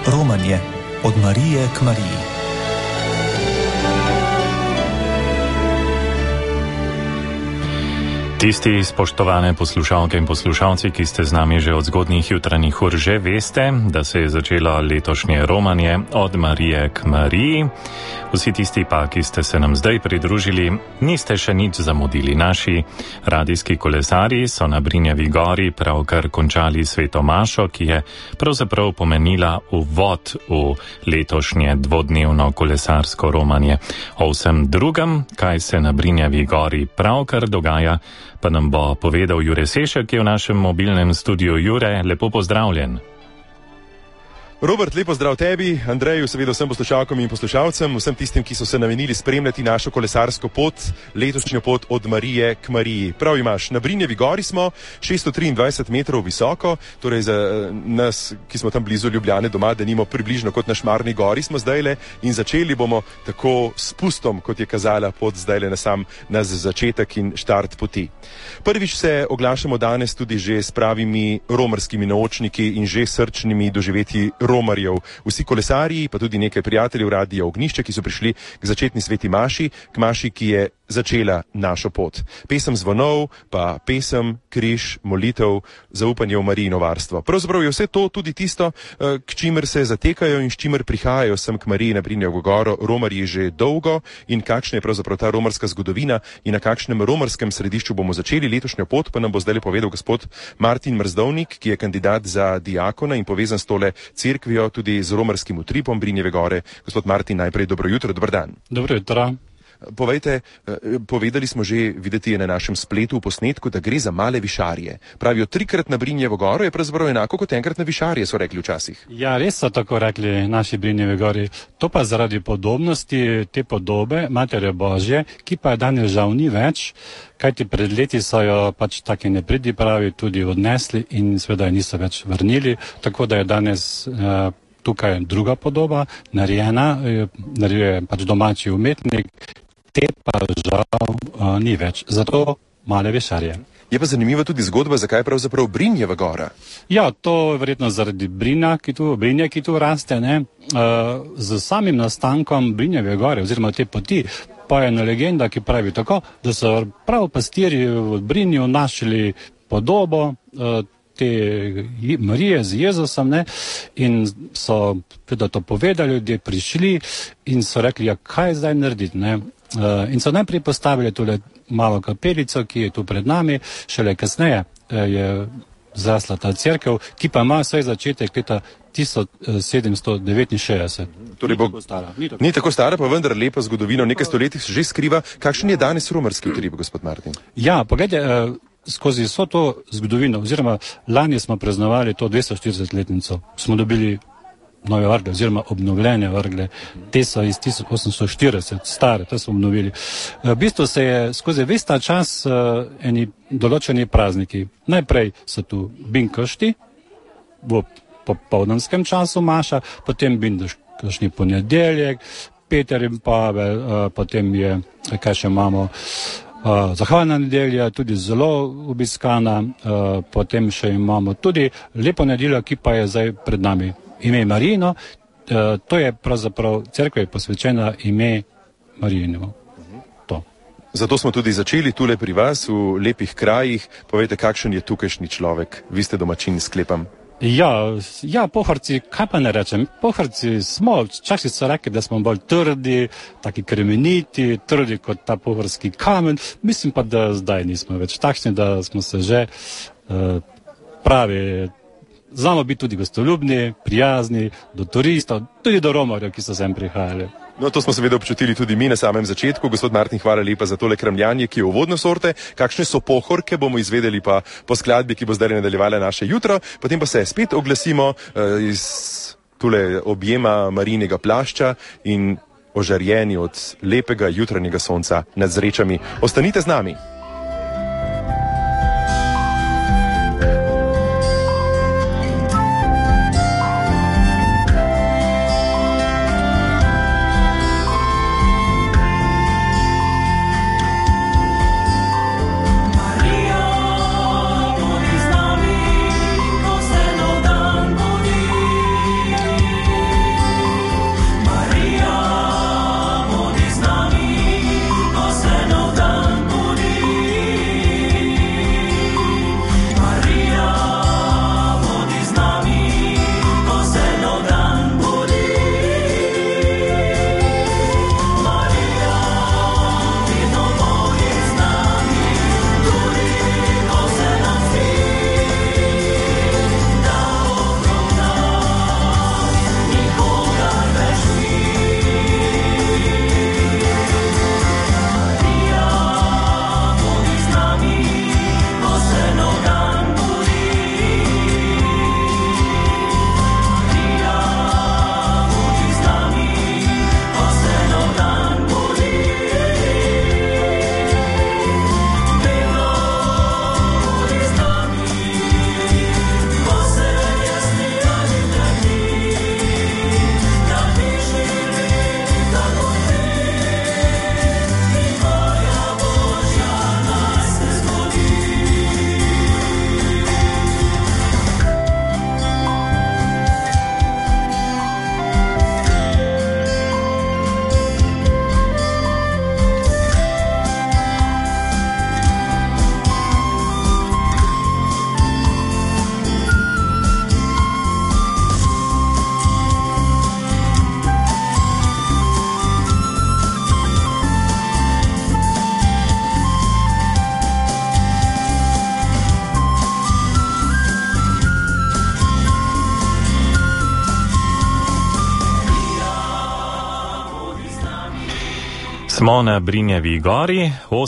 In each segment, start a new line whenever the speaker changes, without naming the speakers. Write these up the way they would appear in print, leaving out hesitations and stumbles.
Romanje od Marije k Mariji.
Tisti, spoštovane poslušalke in poslušalci, ki ste z nami že od zgodnjih jutranjih ur, že veste, da se je začelo letošnje romanje od Marije k Mariji. Vsi tisti pa, ki ste se nam zdaj pridružili, niste še nič zamudili. Naši radijski kolesarji so na Brinjevi gori pravkar končali sveto mašo, ki je pravzaprav pomenila uvod v letošnje dvodnevno kolesarsko romanje. O vsem drugem, kaj se na Brinjevi gori pravkar dogaja, pa nam bo povedal Jure Sešek, ki je v našem mobilnem studiu. Jure, lepo pozdravljen.
Robert, lepo zdrav tebi, Andreju, seveda vsem poslušalkom in poslušalcem, vsem tistim, ki so se namenili spremljati našo kolesarsko pot, letošnjo pot od Marije k Mariji. Prav imaš, na Brinjevi gori smo, 623 metrov visoko, torej za nas, ki smo tam blizu Ljubljane doma, da nimo približno kot na Šmarni gori smo zdajle, in začeli bomo tako s spustom, kot je kazala pot zdajle na sam nas začetek in štart poti. Prvič se oglašamo danes tudi že s pravimi romarskimi naočniki in že srčnimi doživetji romarjev. Vsi kolesarji, pa tudi nekaj prijateljev Radia Ognjišče, ki so prišli k začetni sveti maši, k maši, ki je začela našo pot. Pesem zvonov, pa pesem, križ, molitev, zaupanje v Marijino varstvo. Pravzaprav je vse to tudi tisto, k čimer se zatekajo in s čimer prihajajo sem k Mariji na Brinjevo goro romarji že dolgo, in kakšna je pravzaprav ta romarska zgodovina in na kakšnem romarskem središču bomo začeli letošnjo pot, pa nam bo zdaj povedal gospod Martin Mrzdovnik, ki je kandidat za diakona in povezan s tole cerkvijo, tudi z romarskim utripom Brinjeve gore. Gospod Martin, najprej dobro jutro, dober dan.
Dobro jutro.
Povejte, povedali smo že, videti je na našem spletu v posnetku, da gre za male višarje. Pravijo, 3-krat na Brinjevo goro je pravzaprav enako kot enkrat na višarje, so rekli včasih.
Ja, res so tako rekli naši Brinjevi gori. To pa zaradi podobnosti te podobe Matere Božje, ki pa je danes žal ni več, kajti pred leti so jo pač taki nepridipravi tudi odnesli in seveda jo niso več vrnili, tako da je danes tukaj druga podoba, narejuje pač domači umetnik, te pa žal ni več. Zato male višarje.
Je pa zanimiva tudi zgodba, zakaj je pravzaprav Brinjeva gora.
Ja, to je verjetno zaradi Brinje, ki tu raste, ne. Z samim nastankom Brinjeve gore oziroma te poti pa je ena legenda, ki pravi tako, da so prav pastirji v Brinju našli podobo te Marije z Jezusom, ne, in so to povedali, ljudje prišli in so rekli, ja, kaj zdaj narediti, ne. In so najprej postavili tole malo kapelico, ki je tu pred nami, šele kasneje je zrasla ta cerkev, ki pa ima svoj začetek leta 1769.
Torej ni tako stara, pa vendar lepa zgodovina, v nekaj stoletjih se že skriva. Kakšen je danes romarski utrip, gospod Martin?
Ja, pogledajte, skozi vso to zgodovino, oziroma lani smo praznovali to 240-letnico, smo dobili nove vrgle, oziroma obnovljene vrgle. Te so iz 1840, stare, to smo obnovili. V bistvu se je skozi ves ta čas eni določeni prazniki. Najprej so tu binkošti, v popoldanskem času maša, potem binkošni ponedeljek, Peter in Pavel, potem je, kaj še imamo, zahvalna nedelja, tudi zelo obiskana, potem še imamo tudi lepo nedeljo, ki pa je zdaj pred nami. Ime Marijino, to je pravzaprav cerkev je posvečena ime Marijinu.
Zato smo tudi začeli tule pri vas, v lepih krajih. Povejte, kakšen je tukajšnji človek? Vi ste domačin, sklepam.
Ja, Pohorci, kaj pa ne rečem? Pohorci smo, včasih so rekli, da smo bolj trdi, taki kremeniti, trdi kot ta pohorski kamen. Mislim pa, da zdaj nismo več takšni, da smo se že pravi. Znamo biti tudi gostoljubni, prijazni, do turistov, tudi do romarjev, ki so sem prihajali.
No, to smo seveda občutili tudi mi na samem začetku. Gospod Martin, hvala lepa za tole kramljanje, ki je uvodne sorte. Kakšne so pohorke, bomo izvedeli pa po skladbi, ki bo zdaj nadaljevala naše jutro. Potem pa se spet oglasimo iz tule objema Marijinega plašča in ožarjeni od lepega jutranjega sonca nad Zrečami. Ostanite z nami.
Smo na Brinjevi gori,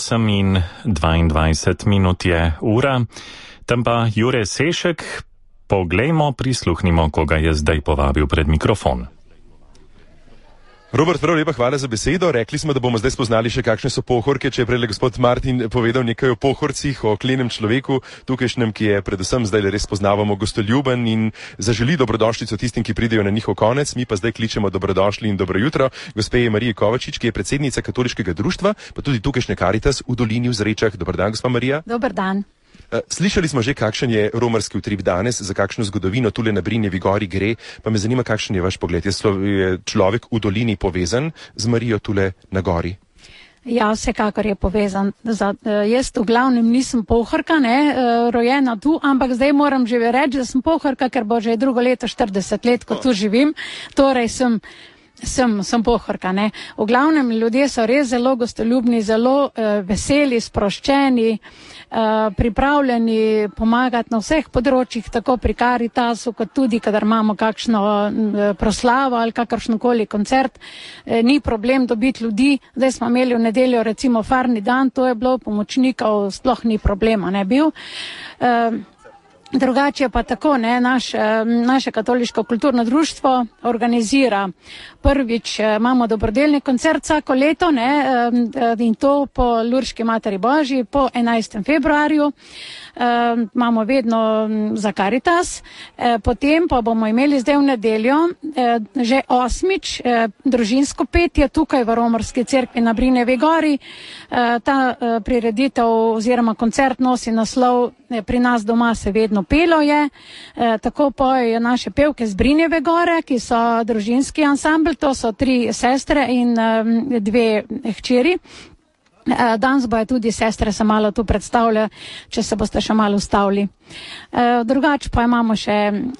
8:22 minut je ura, tam pa Jure Sešek. Poglejmo, prisluhnimo, koga je zdaj povabil pred mikrofon.
Robert, prav lepa hvala za besedo. Rekli smo, da bomo zdaj spoznali še kakšne so pohorke, če je prej gospod Martin povedal nekaj o pohorcih, o klenem človeku, tukajšnjem, ki je predvsem zdaj res poznavamo gostoljuben in zaželi dobrodošlico tistim, ki pridejo na njihov konec. Mi pa zdaj kličemo dobrodošli in dobro jutro gospe Mariji Kovačič, ki je predsednica katoliškega društva, pa tudi tukajšnje Karitas v Dolini v Zrečah. Dober dan, gospa Marija.
Dober dan.
Slišali smo že, kakšen je romarski utrip danes, za kakšno zgodovino tule na Brinjevi gori gre, pa me zanima, kakšen je vaš pogled. Je človek v dolini povezan z Marijo tule na gori?
Ja, vsekakor je povezan. Jaz v glavnem nisem pohorka, rojena tu, ampak zdaj moram že reči, da sem pohorka, ker bo že drugo leto 40 let, ko tu živim, torej sem pohorka. V glavnem ljudje so res zelo gostoljubni, zelo veseli, sproščeni, pripravljeni pomagati na vseh področjih, tako pri Karitasu, kot tudi, kadar imamo kakšno proslavo ali kakršnokoli koncert. Ni problem dobiti ljudi. Zdaj smo imeli v nedeljo recimo farni dan, to je bilo, pomočnikov sploh ni problema, ne bil. Drugače pa tako, naše katoliško kulturno društvo organizira prvič, imamo dobrodelni koncert vsako leto, in to po Lurški materi Božji, po 11. februarju. Imamo vedno za Karitas, potem pa bomo imeli zdaj v nedeljo že 8. družinsko petje tukaj v Romarski cerkvi na Brinjevi gori. Ta prireditev oziroma koncert nosi naslov Pri nas doma se vedno pelo je. Tako pojejo naše pevke z Brinjeve gore, ki so družinski ansambl, to so 3 sestre in 2 hčeri. Danes bojo tudi sestre se malo tu predstavlja, če se boste še malo ustavili. Drugače pa imamo še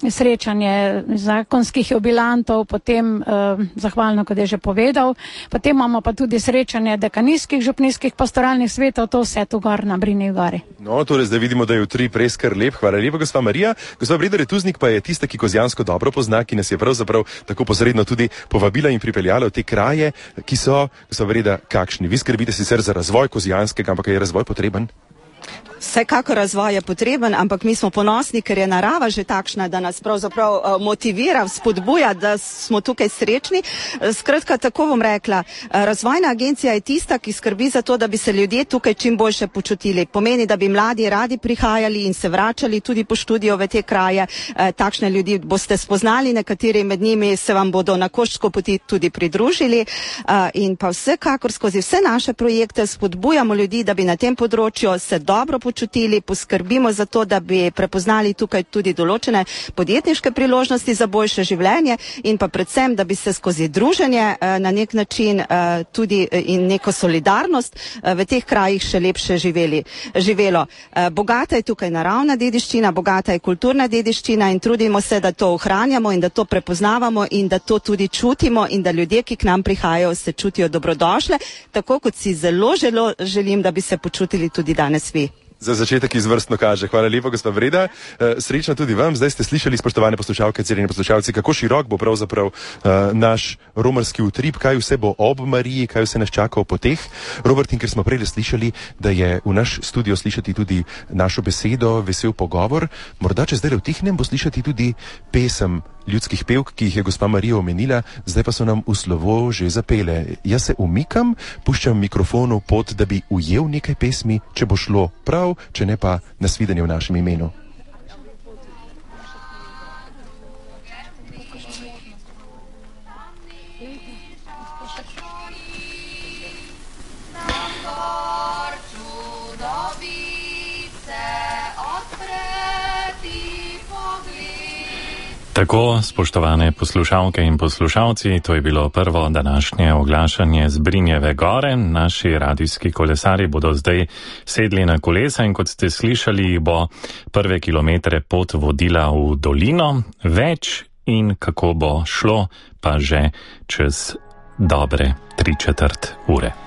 srečanje zakonskih jubilantov, potem zahvalno, kot je že povedal, potem imamo pa tudi srečanje dekanijskih župnijskih pastoralnih svetov, to vse tu gor na Brinjevi gori.
No, torej zdaj vidimo, da je utrip res kar lep. Hvala lepa, gospa Marija. Gospa Breda Retuznik pa je tista, ki Kozjansko dobro pozna, ki nas je pravzaprav tako posredno tudi povabila in pripeljala v te kraje, ki so, gospa Breda, kakšni? Vi skrbite sicer za razvoj Kozjanskega, ampak je razvoj potreben?
Vsekakor razvoj je potreben, ampak mi smo ponosni, ker je narava že takšna, da nas pravzaprav motivira, spodbuja, da smo tukaj srečni. Skratka, tako bom rekla, razvojna agencija je tista, ki skrbi za to, da bi se ljudje tukaj čim boljše počutili. Pomeni, da bi mladi radi prihajali in se vračali tudi po študiju v te kraje. Takšne ljudi boste spoznali, nekateri med njimi se vam bodo na Koščko poti tudi pridružili. In pa vsekakor skozi vse naše projekte spodbujamo ljudi, da bi na tem področju se dobro počutili, poskrbimo za to, da bi prepoznali tukaj tudi določene podjetniške priložnosti za boljše življenje in pa predvsem, da bi se skozi druženje na nek način tudi in neko solidarnost v teh krajih še lepše živelo. Bogata je tukaj naravna dediščina, bogata je kulturna dediščina in trudimo se, da to ohranjamo in da to prepoznavamo in da to tudi čutimo in da ljudje, ki k nam prihajajo, se čutijo dobrodošle, tako kot si zelo želim, da bi se počutili tudi danes vi.
Za začetek izvrstno kaže. Hvala lepa, gospa Breda. Srečno tudi vam. Zdaj ste slišali, spoštovane poslušalke, cenjeni poslušalci, kako širok bo pravzaprav naš romarski utrip, kaj vse bo ob Mariji, kaj vse nas čaka v poteh. Robert, in ker smo prej slišali, da je v naš studio slišati tudi našo besedo, vesel pogovor, morda če zdaj utihnem, bo slišati tudi pesem ljudskih pevk, ki jih je gospa Marija omenila, zdaj pa so nam v slovo že zapele. Jaz se umikam, puščam mikrofonu pot, da bi ujel nekaj pesmi, če bo šlo prav, če ne pa nasvidenje v našem imenu.
Tako, spoštovane poslušalke in poslušalci, to je bilo prvo današnje oglašanje z Brinjeve gore. Naši radijski kolesari bodo zdaj sedli na kolesa in kot ste slišali, bo prve kilometre pot vodila v dolino. Več in kako bo šlo, pa že čez dobre 3/4 ure.